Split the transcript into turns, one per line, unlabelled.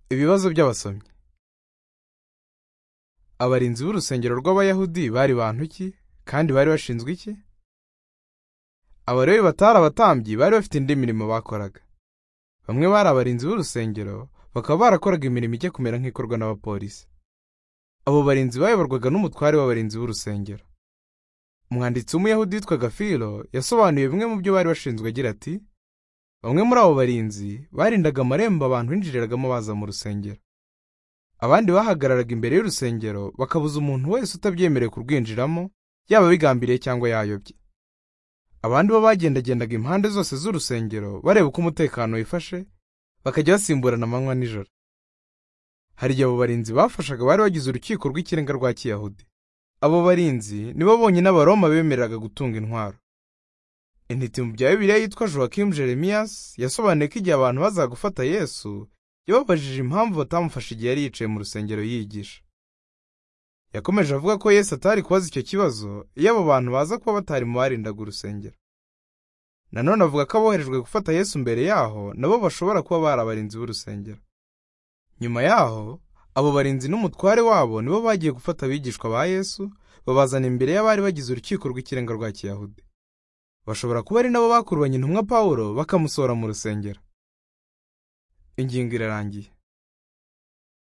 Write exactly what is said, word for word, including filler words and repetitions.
Ibibazo by'abasomyi. Abarinzi b'urusengero rw'Abayahudi bari bantu ki kandi bari bashinzwe iki? Abalewi batari abatambyi bari bafite indi mirimo bakoraga. Bamwe bari abarinzi b'urusengero bakaba barakoraga imirimo ijya kumera nk'ikorwa n'abapolisi. Abo barinzi bayoborwaga n'umutware w'abarinzi b'urusengero. Umwanditsi w'Umuyahudi witwaga Filo yasobanuye bimwe mu byo bari bashinzwe agira ati: bamwe muri abo barinzi barindaga amarembo abantu binjiriragamo baza mu rusengero. Abandi bahagararaga imbere y'urusengero bakabuza umuntu wese utabyemerewe kurwinjiramo, yaba bigambiriye cyangwa yayobye. Abandi bo bagendagendaga impande zose z'urusengero bareba uko umutekano wifashe, bakajya basimburana amanywa n'ijoro. Hari igihe abo barinzi bafashaga bari bagize urukiko rw'ikirenga rwa Kiyahudi. Abo barinzi nibo bonyine Abaroma bemereraga gutunga intwaro. Intiti mu bya Bibiliya yitwa Joachim Jeremias yasobanuye ko igihe abantu bazaga gufata Yesu, yababajije impamvu batamufashe igihe yari yicaye mu rusengero yigisha. Yakomeje avuga ko Yesu atari kubaza icyo kibazo iyo abo bantu baza kuba batari mu barindaga urusengero. Nanone avuga ko aboherejwe gufata Yesu mbere yaho nabo bashobora kuba bari abarinzi b'urusengero. Nyuma yaho, abo barinzi n'umutware wabo nibo bagiye gufata abigishwa ba Yesu, babazana imbere y'abari bagize urukiko rw'ikirenga rwa Kiyahudi. Bashobora kuba ari nabo bakurubanye intumwa Pawulo bakamusohora mu rusengero. Ingingo irarangiye.